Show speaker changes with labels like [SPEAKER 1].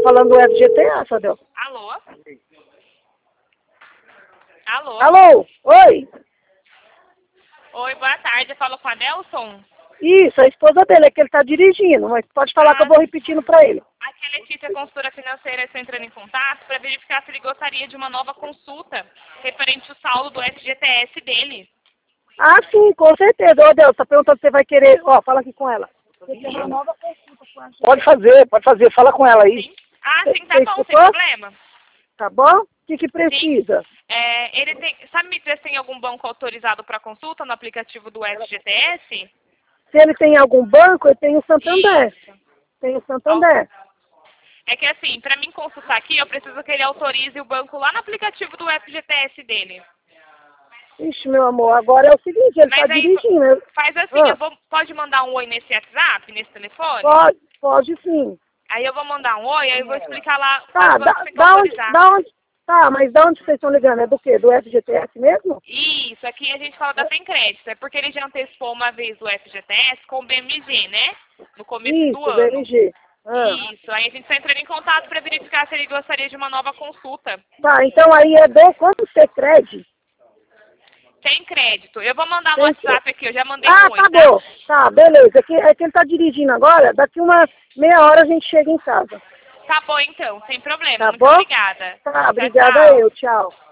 [SPEAKER 1] falando do FGTS, Adel.
[SPEAKER 2] Alô? Alô?
[SPEAKER 1] Alô? Oi?
[SPEAKER 2] Oi, boa tarde. Eu falo com a Nelson?
[SPEAKER 1] Isso, a esposa dele, é que ele tá dirigindo, mas pode falar que eu vou repetindo pra ele.
[SPEAKER 2] Aqui é Letícia, consultora financeira, estou entrando em contato para verificar se ele gostaria de uma nova consulta referente ao saldo do FGTS dele.
[SPEAKER 1] Ah, sim, com certeza. Ô, Adel, tá perguntando se você vai querer... Ó, fala aqui com ela. Você quer uma nova consulta com a gente? Pode fazer. Fala com ela aí.
[SPEAKER 2] Sim? Ah, sim, tá bom, sem problema.
[SPEAKER 1] Tá bom? O que precisa?
[SPEAKER 2] Sim. Ele tem... Sabe me dizer se tem algum banco autorizado para consulta no aplicativo do FGTS?
[SPEAKER 1] Se ele tem algum banco, eu tenho o Santander. Tenho o Santander.
[SPEAKER 2] É que assim, para mim consultar aqui, eu preciso que ele autorize o banco lá no aplicativo do FGTS dele.
[SPEAKER 1] Ixi, meu amor, agora é o seguinte, ele tá dirigindo.
[SPEAKER 2] Faz assim, pode mandar um oi nesse WhatsApp, nesse telefone?
[SPEAKER 1] Pode sim.
[SPEAKER 2] Aí eu vou mandar um oi, aí eu vou explicar lá
[SPEAKER 1] Tá, mas da onde vocês estão ligando? É do quê? Do FGTS mesmo?
[SPEAKER 2] Isso, aqui a gente fala da Sem Crédito. É porque ele já antecipou uma vez o FGTS com o BMG, né? No começo do ano.
[SPEAKER 1] BMG.
[SPEAKER 2] Isso, aí a gente está entrando em contato para verificar se ele gostaria de uma nova consulta.
[SPEAKER 1] Tá, então aí é do quanto você crede?
[SPEAKER 2] Sem crédito. Eu vou mandar no WhatsApp aqui, eu já mandei
[SPEAKER 1] um
[SPEAKER 2] oi,
[SPEAKER 1] tá bom. Tá, beleza. É que ele tá dirigindo agora, daqui uma meia hora a gente chega em casa.
[SPEAKER 2] Tá bom então, sem problema.
[SPEAKER 1] Tá
[SPEAKER 2] Muito
[SPEAKER 1] bom?
[SPEAKER 2] obrigada.
[SPEAKER 1] Tá, obrigada eu. Tchau.